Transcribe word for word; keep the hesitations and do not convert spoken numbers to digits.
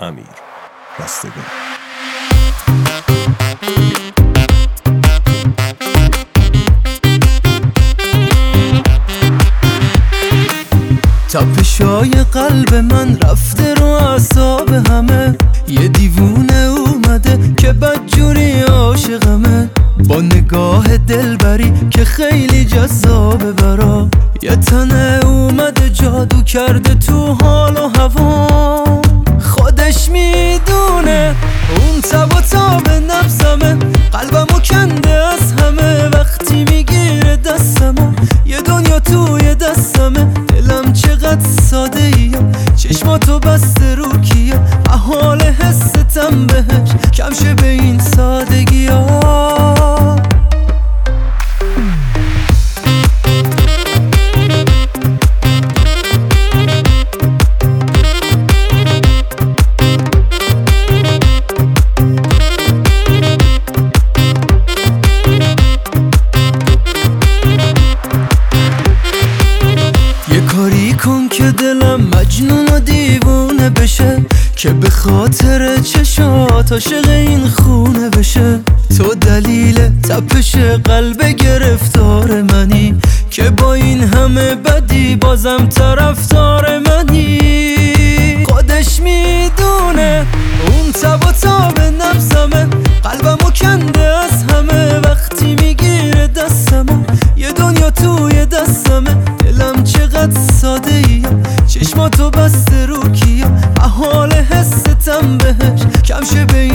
امیر رستگار. تپشای قلب من رفته رو اعصاب همه، یه دیوونه اومده که بدجوری عاشقمه، با نگاه دلبری که خیلی جذابه برا، یه تنه اومده جادو کرده تو حال و هوا، خودش میدونه اون تب و تاب نفسمه، قلبمو کنده از همه، وقتی میگیره دستمو یه دنیا توی دستمه، دلم چقدر ساده ایم، چشماتو بسته رو کیه، حال حستم بهش کم شه به این سادگی ها. کاری کن که دلم مجنون و دیوونه بشه، که به خاطر چشات عاشق این خونه بشه، تو دلیل تپش قلب گرفتار منی، که با این همه بدی بازم طرفدار منی، خودش میدونه اون تب و تاب نفسمه، قلبمو کنده از همه، وقتی میگیره دستمو یه دنیا توی دستمه، دلم چقدر ساده ایم، چشماتو بسته رو کیم، حال حستم بهش کم شه به